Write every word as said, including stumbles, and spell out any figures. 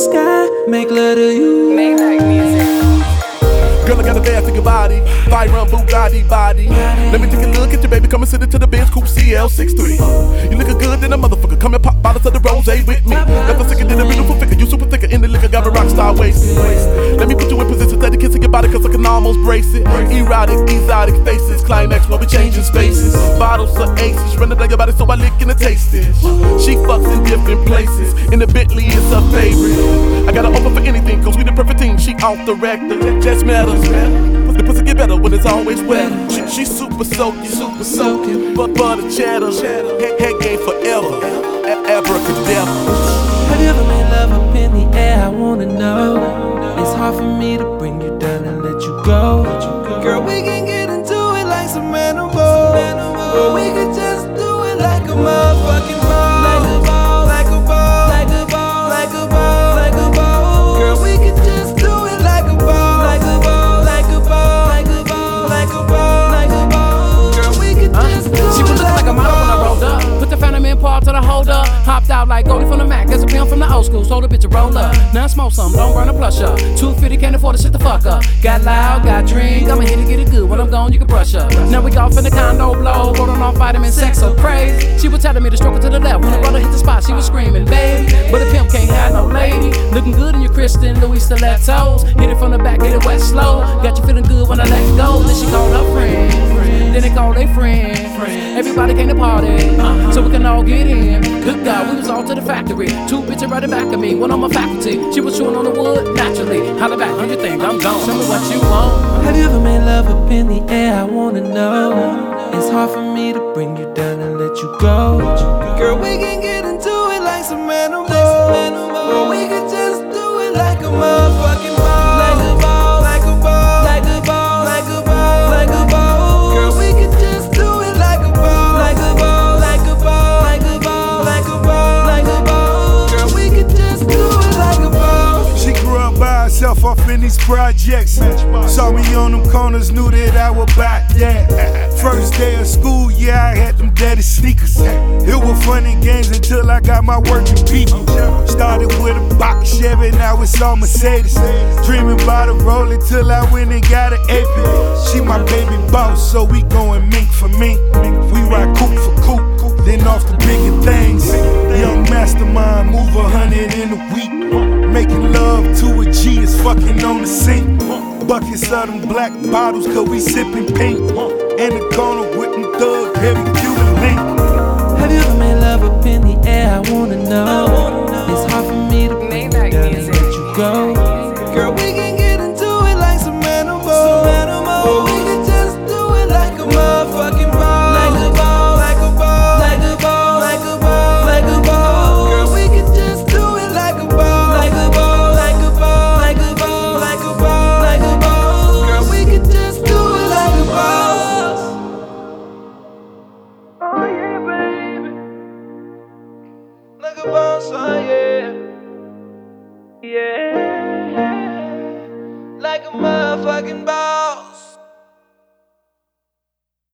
sky, make love to you. Maybach music. Girl, I got a bad figure body, fire run Bugatti body. Let me take a look at you, baby. Come and sit into the Benz Coupe C L sixty-three. You lookin' good than a motherfucker. Come and pop bottles of the rose with me. Never sicker than a beautiful figure. You super thicker in the liquor, got a rock star waist. Let me put you in position, steady kissing your body, cause I can almost brace it. Erotic, exotic faces, climax while we changing spaces. Bottles of aces, running down your body so I lick and taste it. She fucks in different places. In the Bentley, it's her favorite. I got her open for anything, cause we the perfect team. She off the rector, just matters. The pussy get better when it's always wet. She, she super soaking, super soaking, but butter cheddar, head, head game forever, abracadabra. Have you ever made love up in the air? I wanna know. It's hard for me to bring you down and let you go. Girl, we can get into it like some animals, or we could just do it like a motherfucking ball, like a ball, like a ball, like a ball, like a ball, like a ball. Girl, we could just do it like a ball, like a ball, like a ball, like a ball, like a ball, like a ball. Girl, we could just do She was it looking like like a model when I rolled up. Put the Phantom in Paul to the holder. Hopped out like Goldie from the Mac. There's a pimp from the old school. Sold a bitch a roll up. Now smoke some, don't burn a plush up. two fifty can't afford to shit the fuck up. Got loud, got drink. I'ma hit it, get it good. When I'm gone, you can brush up. Now we off in the condo blow. Rolling off vitamin sex so crazy. She was telling me to stroke it to the left. When the brother hit the spot, she was screaming, baby. But a pimp can't have no lady. Looking good in your Christian Louis stilettos. Hit it from the back, get it wet slow. Got you feeling good when I let go. Then she called her friend. Then they called their friend. Everybody came to party, so we can all get in. Good God, we was all to the factory. Two bitches right back of me, one on my faculty. She was chewing on the wood naturally. Holla back, hundred things, I'm gone. Tell me what you want. Have you ever made love up in the air? I wanna know. It's hard for me to bring you down and let you go. Girl, we can get into it like some animals, or we could just do it like a motherfucking ball, like a ball, like a ball, like a ball, like a ball, like a ball. Girl, we could just do it like a ball, like a ball, like a ball, like a ball, like a ball, like a ball. Girl, we could just do it like a ball. She grew up by herself off in these projects. Saw me on them corners, knew that I was back, yeah. First day of school, yeah, I had them daddy sneakers. It was fun and games until I got my working people. Started with a box Chevy, now it's all Mercedes. Dreaming about a Roller till I went and got an A P. She my baby boss, so we going mink for mink. We ride coupe for coupe, then off the bigger things. Young mastermind, move a hundred in a week. Making love to a G is fucking on the sink. Buckets of them black bottles, cause we sipping pink. In the corner with them thug, heavy Cuban link. Have you ever made love up in the air? I wanna know. It's hard for me to bring you down and let you go. Girl, we can get into